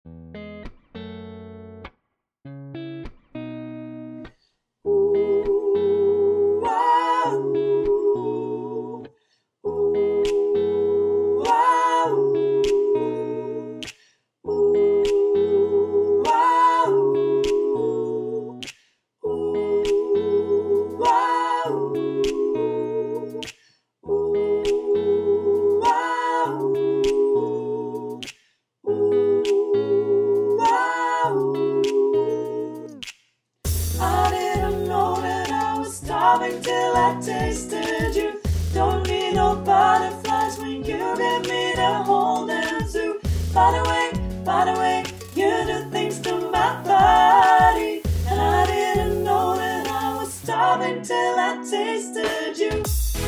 Ooh, ah, ooh, ooh, ah, ooh, ooh, ah, ooh, ooh, ah, ooh, ooh, ah, ooh, ooh, ah, ooh. I didn't know that I was starving till I tasted you. Don't need no butterflies when you get me to hold and zoo. By the way, you do things to my body. And I didn't know that I was starving till I tasted you.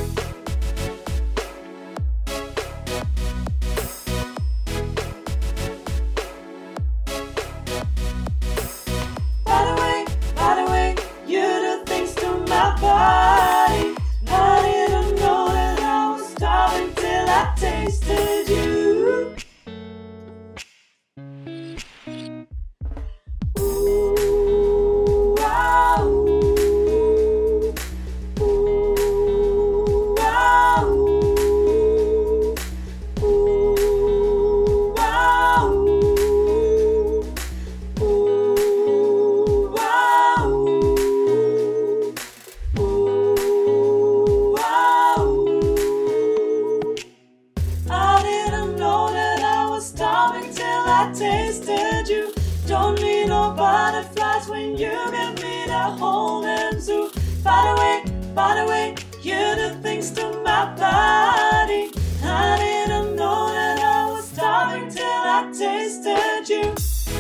By the way, you do things to my body. I didn't know that I was starving till I tasted you. Ooh, ah, ooh, ooh, ah, ooh, ooh, ah, ooh, ooh, ah, ooh, ooh, ah, ooh. I didn't know that I was starving till I tasted you. Don't need no butterflies when you get me to hold and zoo. By the way, you do things to my body. I didn't know that I was starving till I tasted you.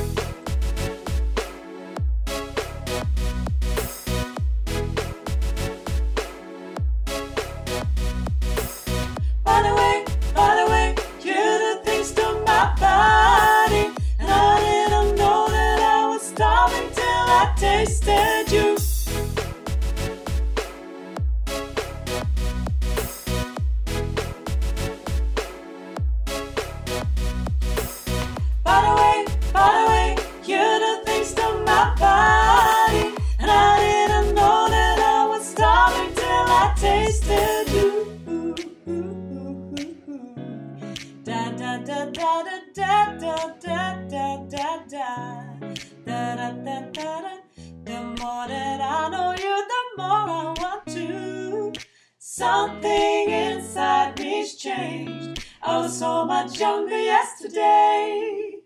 By the way, you do things to my body. And I didn't know that I was starving till I tasted you. By the way, you do things to my body. And I didn't know that I was starving till I tasted you. Da da da da da da da da da da da da da da da. The more that I know you, the more I want to. Something inside me's changed. I was so much younger yesterday.